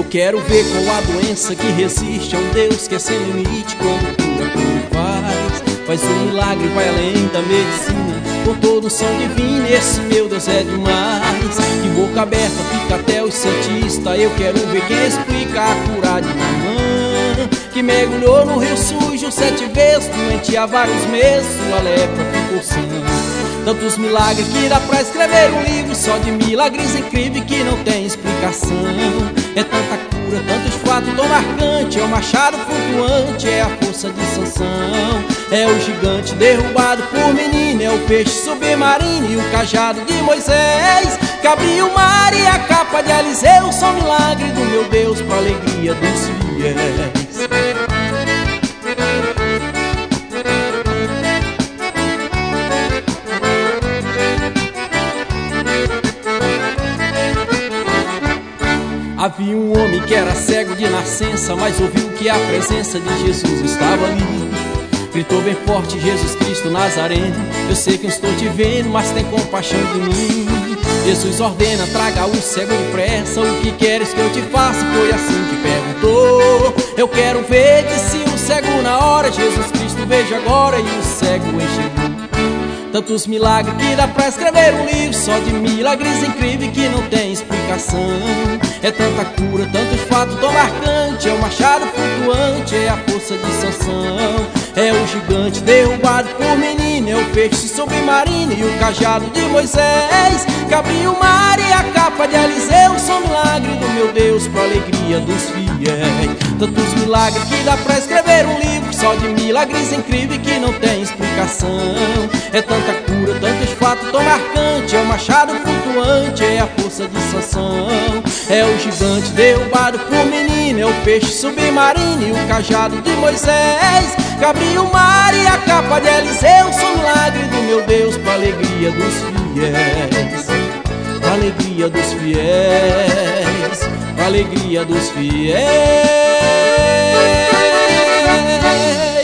Quero ver qual a doença que resiste a um Deus que é sem limite. Quando cura como faz um milagre, vai além da medicina, com todo o som divino. Esse meu Deus é demais. De boca aberta fica até os cientistas. Eu quero ver quem explica a cura de mamã, que mergulhou no rio sujo 7 vezes, doente há vários meses, sua lepra ficou sã. Tantos milagres que dá pra escrever um livro só de milagres incríveis que não tem explicação. É tanta cura, tantos fatos tão marcantes. É o machado flutuante, é a força de Sansão. É o gigante derrubado por menino, é o peixe submarino e o cajado de Moisés, que abriu o mar e a capa de Eliseu. São milagres do meu Deus pra alegria dos fiéis. Havia um homem que era cego de nascença, mas ouviu que a presença de Jesus estava ali. Gritou bem forte: Jesus Cristo Nazareno, eu sei que eu estou te vendo, mas tem compaixão de mim. Jesus ordena: traga o cego depressa. O que queres que eu te faça? Foi assim que perguntou. Eu quero ver, disse o cego na hora. Jesus Cristo, veja agora, e o cego enxergou. Tantos milagres que dá pra escrever um livro só de milagres incríveis que não tem explicação. É tanta cura, tantos fatos tão marcantes. É o machado flutuante, é a força de Sansão. É o gigante derrubado por menino, é o peixe submarino e o cajado de Moisés, que abriu o mar e a capa de Eliseu. São milagres do meu Deus pra alegria dos fiéis. Tantos milagres que dá pra escrever um livro só de milagres incríveis que não tem explicação. É tanta cura, tantos fatos tão marcantes. É o machado flutuante, é a força de Sansão. É o gigante derrubado por menino, é o peixe submarino e o cajado de Moisés, que abriu o mar e a capa de Eliseu. São milagres do meu Deus pra alegria dos fiéis. Pra alegria dos fiéis. Pra alegria dos fiéis.